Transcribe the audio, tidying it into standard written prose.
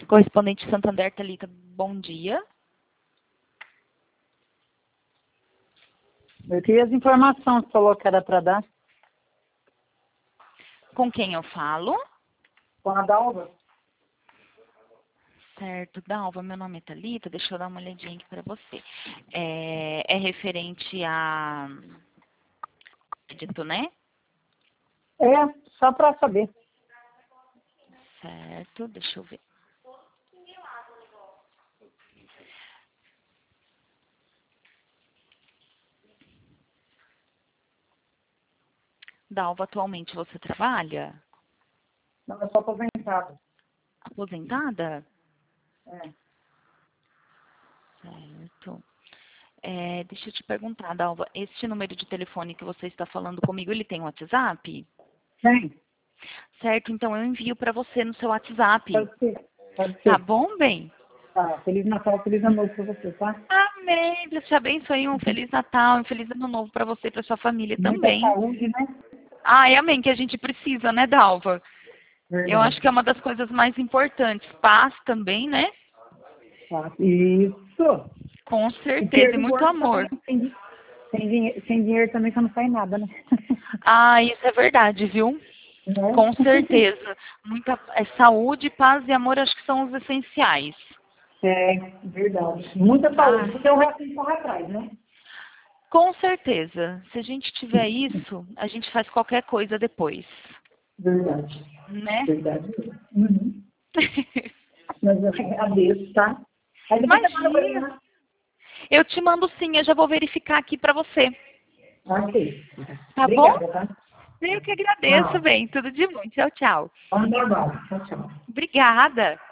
Correspondente Santander, Thalita, bom dia. Eu queria as informações que falou que era para dar. Com quem eu falo? Com a Dalva. Certo, Dalva, meu nome é Thalita, deixa eu dar uma olhadinha aqui para você. É referente a crédito, né? É, só para saber. Certo, deixa eu ver. Dalva, atualmente você trabalha? Não, eu sou aposentado. Aposentada? É. Certo. Deixa eu te perguntar, Dalva, este número de telefone que você está falando comigo, ele tem WhatsApp? Tem? Certo, então eu envio para você no seu WhatsApp. Pode ser. Pode Tá ser. bom, bem? Tá. Feliz Natal, feliz ano novo para você, tá? Amém. Deus te abençoe. Um Feliz Natal, um Feliz Ano Novo para você e para sua família Muita também. saúde, né? Ai, amém, que a gente precisa, né, Dalva? Eu acho Verdade. que é uma das coisas mais importantes. Paz também, né? Tá. Isso. Com Porque certeza, e o muito ano também amor. sem dinheiro também você não faz nada, né? Ah, isso é verdade, viu? Né? Com certeza. Muita saúde, paz e amor, acho que são os essenciais. É, verdade. Muita Ah, saúde, porque o resto tem que correr atrás, né? com certeza. Se a gente tiver isso, a gente faz qualquer coisa depois, Verdade. né? Verdade. Uhum. Mas eu agradeço, tá? Aí depois você manda pra mim, Imagina. né? Eu te mando sim, eu já vou verificar aqui para você. Ok. Tá bom? Obrigada, tá? Eu que agradeço, Tchau. bem. Tudo de bom. Tchau, tchau. Bom trabalho. Tchau, tchau. Obrigada.